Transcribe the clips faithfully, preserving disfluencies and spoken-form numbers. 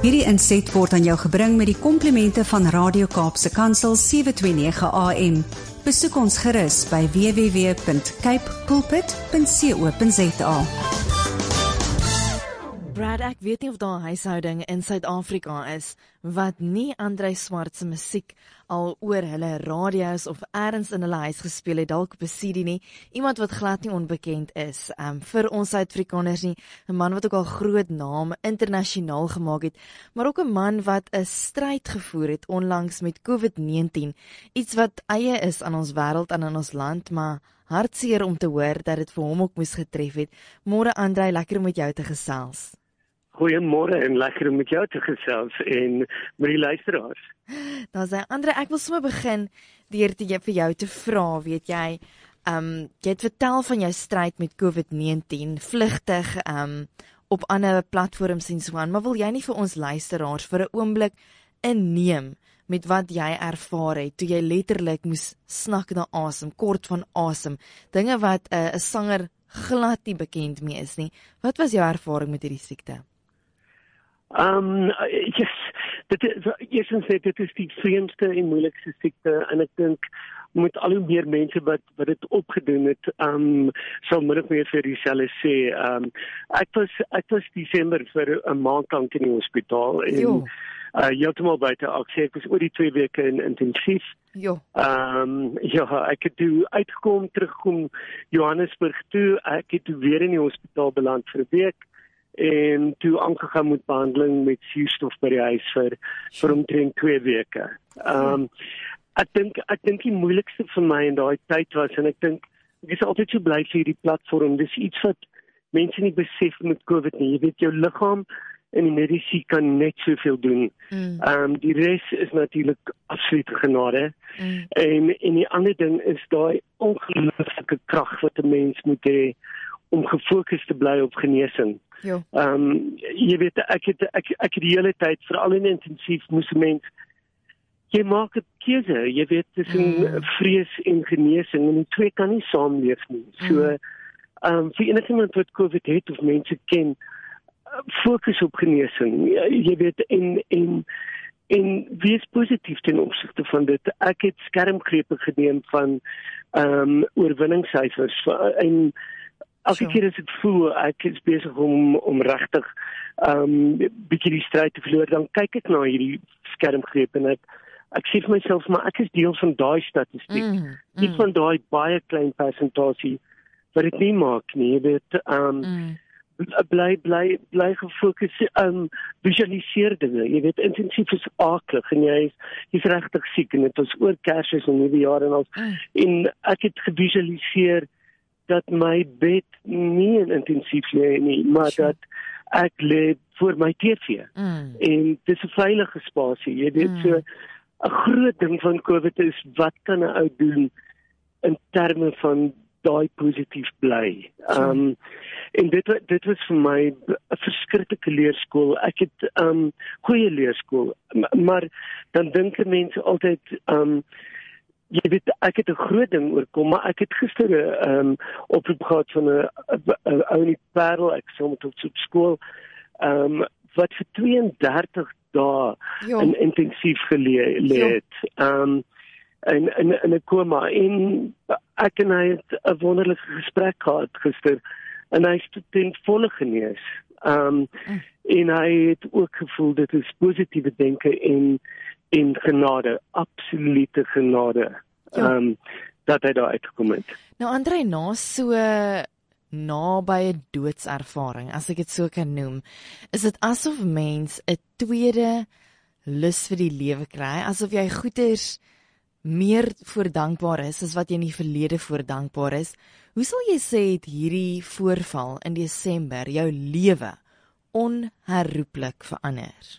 Hierdie inset word aan jou gebring met die komplimente van Radio Kaapse Kansel sewe twee nege A M. Besoek ons gerus by w w w punt cape pulpit punt co punt za. Brad, ek weet nie of daar 'n huishouding in Suid-Afrika is wat nie Andrei Swart se musiek al oor hulle radio's of ergens in hulle huis gespeel het, dalk op 'n C D nie. Iemand wat glad nie onbekend is um, vir ons Suid-Afrikaners nie. 'n Man wat ook al groot naam internasionaal gemaak het, maar ook 'n man wat 'n stryd gevoer het onlangs met COVID negentien. Iets wat eie is aan ons wêreld en aan ons land, maar hartseer om te hoor dat dit vir hom ook moes getref het. Môre Andrei, lekker om met jou te gesels. Goeiemôre en lekker om met jou te gesels en met die luisteraars. Dan sê Andre, ek wil sommer begin deur te vir jou te vra, weet jy, um, jy het vertel van jou stryd met COVID negentien, vlugtig um, op ander platforms en so aan, maar wil jy nie vir ons luisteraars vir 'n oomblik inneem met wat jy ervaar het, toe jy letterlik moes snak na asem, kort van asem, dinge wat 'n uh, sanger glad nie bekend mee is nie. Wat was jou ervaring met hierdie siekte? Um, yes, dit is, eerstens net, dit is die vreemdste en moeilikste siekte, en ek dink, met al hoe meer mense wat, wat het opgedoen het, um, sal min of meer vir dieselfde sê. Um, ek was, ek was Desember vir 'n maand lank in die hospitaal, en uh, heeltemal buite aksie. Ek was oor die twee weke in intensief. Jo. Um, ja, ek het toe uitgekom, teruggekom Johannesburg toe, ek het toe weer in die hospitaal beland vir 'n week, en toe aangegaan met behandeling met suurstof by die huis vir, vir omtrent twee weke. Um, ek dink ek dink die moeilikste vir my in daai tyd was, en ek dink, ek is altyd so bly vir hierdie platform, dis iets wat mense nie besef met COVID nie. Jy weet, jou liggaam en die medisyne kan net soveel doen. Mm. Um, die res is natuurlik absolute genade. Mm. En, en die ander ding is daai ongelooflike krag wat 'n mens moet hê om gefokus te bly op genesing. Ja. Um, jy weet, ek het, ek, ek het die hele tyd, veral in intensief, moes 'n mens, jy maak 'n keuse, jy weet, tussen mm. vrees en genesing, en die twee kan nie saamleef nie. So, mm. um, vir enigiemand wat COVID het, of mense ken, fokus op genesing, jy weet, en, en, en wees positief ten opsigte van dit. Ek het skermgrepe geneem van um, oorwinningssyfers, en elke keer as ek voel, ek is besig om, om regtig um, bietjie die stryd te verloor, dan kyk ek na hierdie skermgreep, en ek, ek sê vir myself, maar ek is deel van daai statistiek, mm, mm. nie van daai baie klein persentasie, wat dit nie maak nie, jy weet, um, mm. bly, bly, bly gefokus, um, visualiseer dinge, jy weet, intensief is akelig, en jy is, jy is regtig siek, en het was oor Kersfees en nuwe jaar en al, mm. en ek het gevisualiseer, dat my bed nie in intensief lê nie, maar sure. dat ek lê voor my T V. Mm. En dit is 'n veilige spasie. Jy weet, mm. so 'n groot ding van COVID is, wat kan 'n ou doen in terme van daai positief bly. Sure. Um, en dit dit was vir my 'n verskriklike leerskool. Ek het um goeie leerskool, maar dan dink mense altyd um jy weet, ek het 'n groot ding oorkom, maar ek het gister 'n um, oproep gehad van 'n ou in die Parel, ek sê met op skool, um, wat vir twee en dertig dae in intensief gelê het, um, in, in, in 'n koma, en ek en hy het 'n wonderlike gesprek gehad gister, en hy is ten volle genees, um, mm. en hy het ook gevoel, dit is positiewe denke en en genade, absolute genade, ja. um, dat hy daar uitgekom het. Nou Andrei, na so naby 'n doodservaring, as ek dit so kan noem, is dit asof mens 'n tweede lus vir die lewe kry, asof jy goeders meer voor dankbaar is, as wat jy in die verlede voor dankbaar is. Hoe sal jy sê het hierdie voorval in Desember jou lewe onherroepelik verander?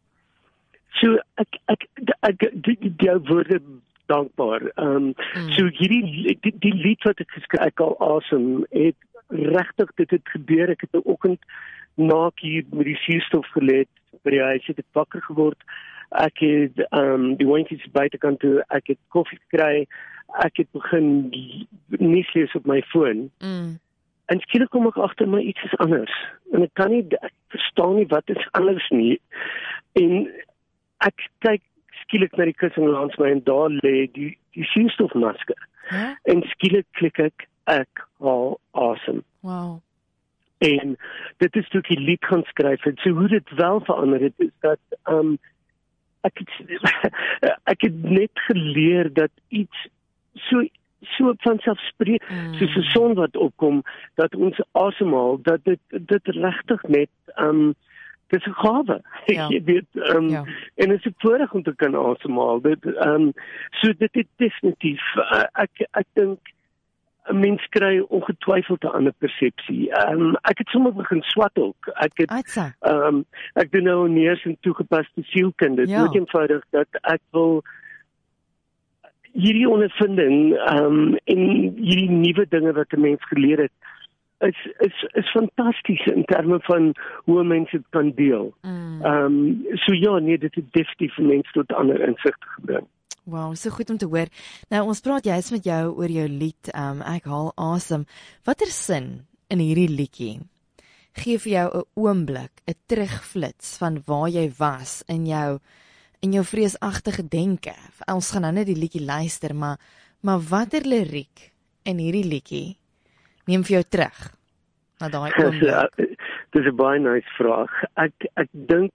So, ek, ek, ek, die, die, die woorde dankbaar. Um, mm. So, hierdie, die, die lied wat ek geskryf, ek al asem, het regtig, dit het gebeur, ek het 'n oggend naak hier met die suurstof gelê, by die huis, het ek wakker geword, ek het, um, die hondjies buitekant toe, ek het koffie gekry, ek het begin nuus lees op my foon, mm. en skielik kom ek agter my iets is anders, en ek kan nie, ek verstaan nie wat is anders nie, En ek kyk skielik na die kussing langs my en daar lê die die suurstofmasker. Ja? En skielik klik ek ek haal asem. Wow. En dit is toe ek die lied gaan skryf het. So hoe dit wel verander het is dat um ek het, ek het net geleer dat iets so so van selfspreek mm. soos 'n son wat opkom dat ons asemhaal dat dit dit regtig net um dis 'n gawe. Ja. Jy weet um Ja. en dit is 'n voorreg om te kan asemhaal. Dit um so dit het definitief uh, ek ek dink 'n mens kry ongetwyfeld 'n ander persepsie. Um, ek het sommer begin swat ook. Ek het Uitsa. um, ek doen nou neers en toegepaste sielkunde. Ja. Dit is eenvoudig dat ek wil hierdie ondervinding um, en hierdie nuwe dinge wat 'n mens geleer het is is is fantasties in terme van hoe mense dit kan deel. Mm. Um, so ja, nee, dit het definitief mense tot ander insigte gebring. Wow, so goed om te hoor. Nou, ons praat juist met jou oor jou lied, um, Ek haal asem. Watter sin in hierdie liedjie gee vir jou 'n oomblik, 'n terugflits van waar jy was in jou in jou vreesagtige denke? Ons gaan nou net die liedjie luister, maar maar watter liriek in hierdie liedjie neem vir jou terug na daai oomblik? Dis 'n baie nice vraag. Ek ek dink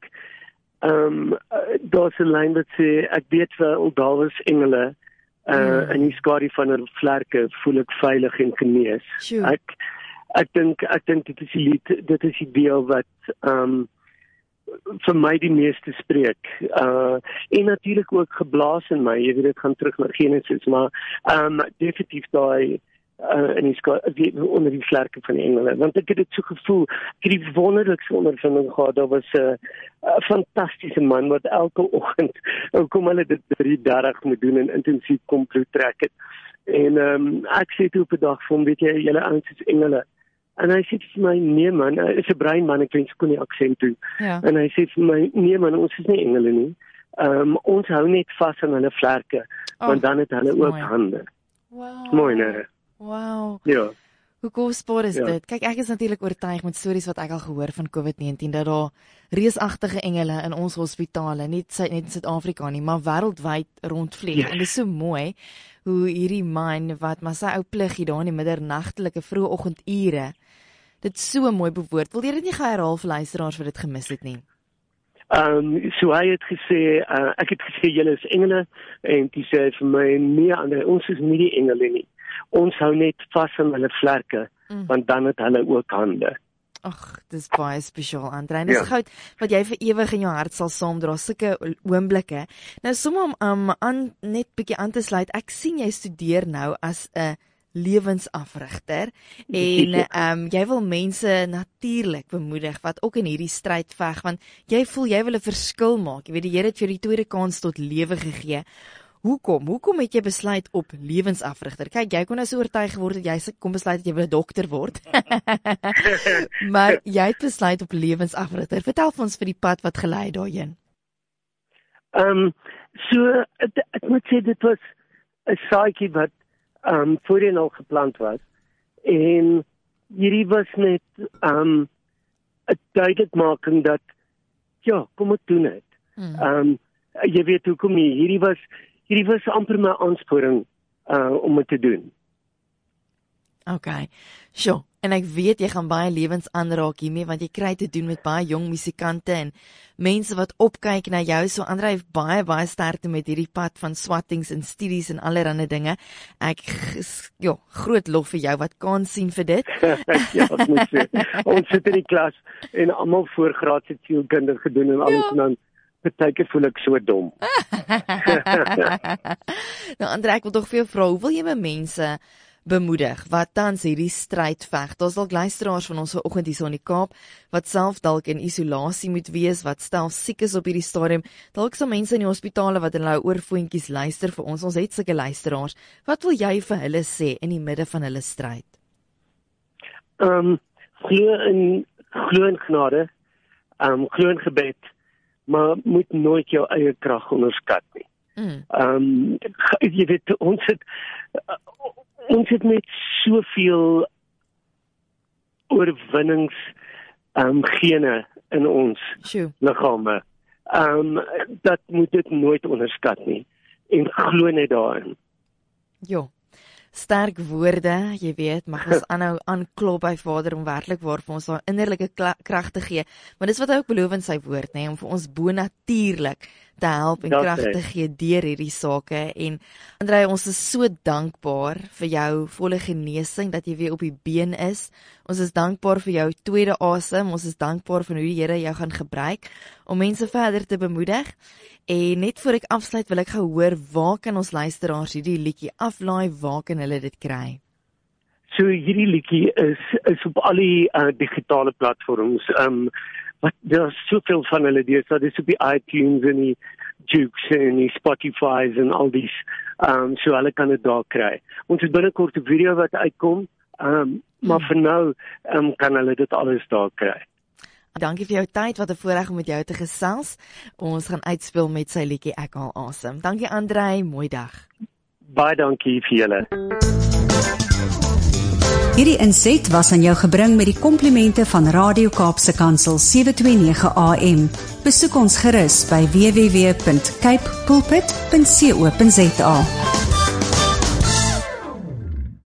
Ehm um, daar's 'n lyn wat sê ek weet wel daar was engele uh mm. in die skadu van 'n vlerke voel ek veilig en genees. Sure. Ek ek dink ek dink dit is die lied, dit is die deel wat ehm um, vir my die meeste spreek. Uh en natuurlik ook geblaas in my. Jy weet dit gaan terug na Genesis, maar ehm um, definitief daai uh in die skadu onder die vlerke van die engele. Want ek het dit so gevoel, ek het die wonderlikste ondervinding gehad. Daar was 'n uh, 'n fantastiese man wat elke oggend kom hulle dit drie dertig moet doen en intensief kom toe trek het. En ehm um, ek sê toe op 'n dag vir hom, weet jy, julle ouens is engele. En hy sê vir my, nee man, hy is 'n brein man, ek wens ek kon die aksent doen. Ja. En hy sê vir my, nee man, ons is nie engele nie. Ehm um, ons hou net vas aan hulle vlerke, oh, want dan het hulle ook mooi. hande. Wow. Mooi, né? Wow. Ja. Hoe kosbaar is Ja. dit? Kyk, ek is natuurlik oortuig met stories wat ek al gehoor van COVID negentien dat daar reusagtige engele in ons hospitale, nie net in Suid-Afrika nie, maar wêreldwyd rondvlieg. Yes. En dit is so mooi hoe hierdie man wat maar sy ou plig hier daar in die middernagtelike vroeë oggendure dit so mooi bewoord. Wil jy dit nie gou herhaal vir luisteraars wat dit gemis het nie? Ehm um, so hy het gesê, uh, ek het gesê julle is engele en hy sê vir my nee, ander, ons is nie die engele nie. Ons hou net vas aan hulle vlerke, mm. want dan het hulle ook hande. Ag, dis baie spesiaal, Andrei. Dis Ja. goud wat jy vir ewig in jou hart sal saamdra, sulke oomblikke. Nou sommer om um, aan net bietjie aan te sluit. Ek sien jy studeer nou as 'n lewensafrigter en ehm um, jy wil mense natuurlik bemoedig wat ook in hierdie stryd veg, want jy voel jy wil 'n verskil maak. Jy weet die Here het vir jou die tweede kans tot lewe gegee. Hoekom? Hoekom het jy besluit op lewensafrigter? Kyk, jy kon nou so oortuig geword het jy kom besluit dat jy wil 'n dokter word. Maar jy het besluit op lewensafrigter. Vertel vir ons vir die pad wat gelei daarheen. Ehm um, so ek, ek moet sê dit was 'n saadjie wat ehm um, voorheen al geplant was. En hierdie was net ehm um, 'n duidelikmaking dat ja, kom ek doen dit. Ehm Hmm. um, jy weet hoekom nie. Hierdie was hierdie was amper my aansporing uh om dit te doen. Okay. Sjoe, en ek weet jy gaan baie lewens aanraak hiermee want jy kry te doen met baie jong musikante en mense wat opkyk na jou. So Andrei het baie baie sterkte met hierdie pad van swattings en studies en allerlei dinge. Ek ja, groot lof vir jou wat kan sien vir dit. Ja, ek moet sê. Ons sit in die klas en almal voorgraadse sielkunde gedoen en alles Ja. en dan partykeer voel ek so dom. Nou Andrei, ek wil tog vir jou vra, hoe wil jy my mense bemoedig wat tans hierdie stryd veg? Daar's dalk luisteraars van ons vanoggend hier so in die Kaap wat self dalk in isolasie moet wees, wat self siek is op hierdie stadium. Dalk is daar mense in die hospitale wat hulle oorfoontjies luister vir ons. Ons het sulke luisteraars. Wat wil jy vir hulle sê in die midde van hulle stryd? Ehm um, glo in glo in genade. Ehm um, glo in gebed, maar moet nooit jou eie krag onderskat nie. Mm. Ehm um, jy weet ons het uh, ons het met soveel oorwinnings ehm um, gene in ons Sjoe. liggame. um, dat moet dit nooit onderskat nie. En glo net daarin. Jo. Sterk woorde, jy weet, mag ons aanhou aanklop by Vader om werklik waar vir ons daai innerlike krag te gee. Maar dis wat hy ook beloof in sy woord, nê, om vir ons bonatuurlik te help en krag te gee deur hierdie sake. En Andrei, ons is so dankbaar vir jou volle genesing dat jy weer op die been is. Ons is dankbaar vir jou tweede asem. Ons is dankbaar vir hoe die Here jou gaan gebruik om mense verder te bemoedig. En net voor ek afsluit wil ek gou hoor, waar kan ons luisteraars hierdie liedjie aflaai, waar kan hulle dit kry? So hierdie liedjie is is op al die uh, digitale platforms. Um wat daar's soveel van hulle deesdae, dis op die iTunes en die Jukes en die Spotify's en al dies. Um so hulle kan dit daar kry. Ons het binnekort 'n video wat uitkom, um maar vir nou um kan hulle dit alles daar kry. Dankie vir jou tyd, wat 'n voorreg om met jou te gesels. Ons gaan uitspeel met sy liedjie Ek haal asem. Dankie Andrei, mooi dag. Baie dankie vir julle. Hierdie inset was aan jou gebring met die komplimente van Radio Kaapse Kansel sewe twee nege A M. Besoek ons gerus by w w w punt cape pulpit punt co punt za.